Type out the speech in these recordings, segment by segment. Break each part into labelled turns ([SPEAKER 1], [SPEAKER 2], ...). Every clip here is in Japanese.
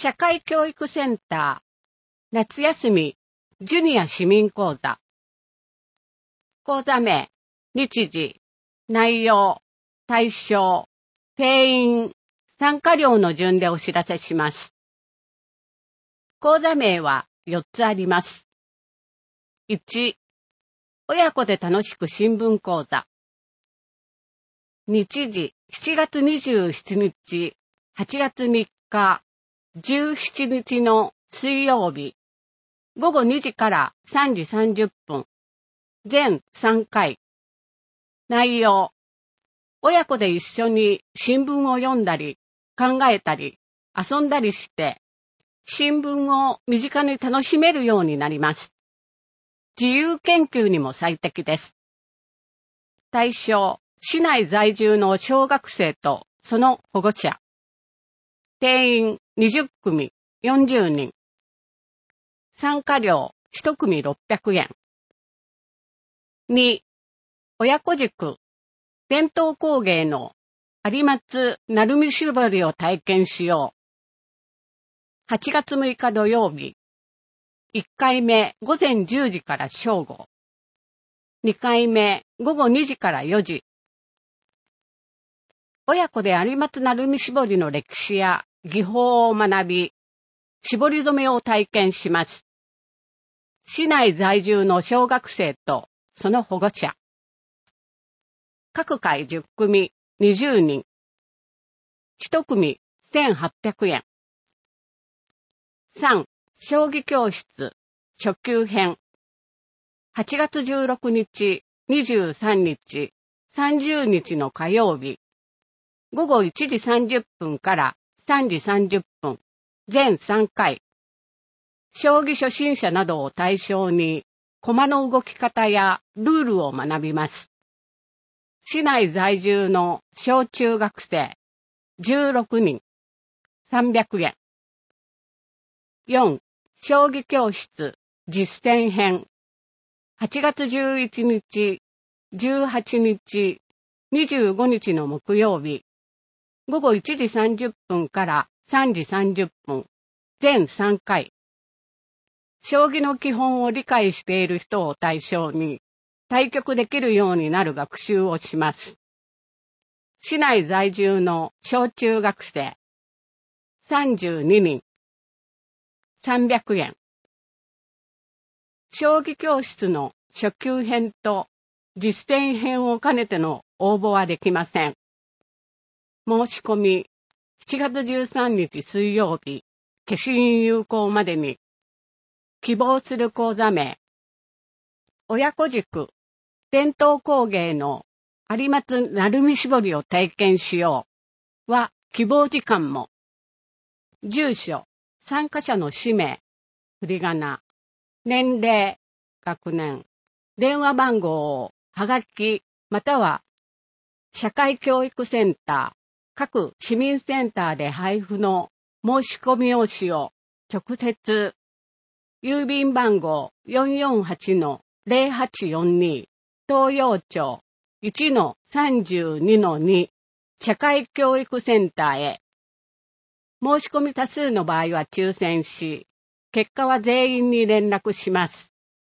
[SPEAKER 1] 社会教育センター夏休みジュニア市民講座。講座名、日時、内容、対象、定員、参加料の順でお知らせします。講座名は4つあります。1、親子で楽しく新聞講座。日時、7月27日、8月3日、17日の水曜日、午後2時から3時30分、全3回。内容、親子で一緒に新聞を読んだり、考えたり、遊んだりして、新聞を身近に楽しめるようになります。自由研究にも最適です。対象、市内在住の小学生とその保護者。定員20組40人。参加料1組600円。2、親子塾、伝統工芸の有松鳴海絞りを体験しよう。8月6日土曜日。1回目午前10時から正午。2回目午後2時から4時。親子で有松鳴海絞りの歴史や技法を学び、絞り染めを体験します。市内在住の小学生とその保護者。各回10組20人。1組1800円。3、将棋教室初級編。8月16日、23日、30日の火曜日。午後1時30分から3時30分、全3回。将棋初心者などを対象に、駒の動き方やルールを学びます。市内在住の小中学生、16人、300円。4、将棋教室実践編。8月11日、18日、25日の木曜日。午後1時30分から3時30分、全3回。将棋の基本を理解している人を対象に、対局できるようになる学習をします。市内在住の小中学生、32人、300円。将棋教室の初級編と実践編を兼ねての応募はできません。申し込み、7月13日水曜日、消印有効までに、希望する講座名、親子塾、伝統工芸の有松鳴海絞りを体験しようは希望時間も、住所、参加者の氏名、振り仮名、年齢、学年、電話番号をはがきまたは社会教育センター、各市民センターで配布の申し込み用紙を直接、郵便番号 448-0842 東洋町 1-32-2 社会教育センターへ。申し込み多数の場合は抽選し、結果は全員に連絡します。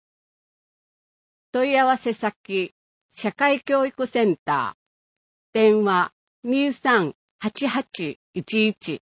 [SPEAKER 1] 問い合わせ先、社会教育センター、電話23-8811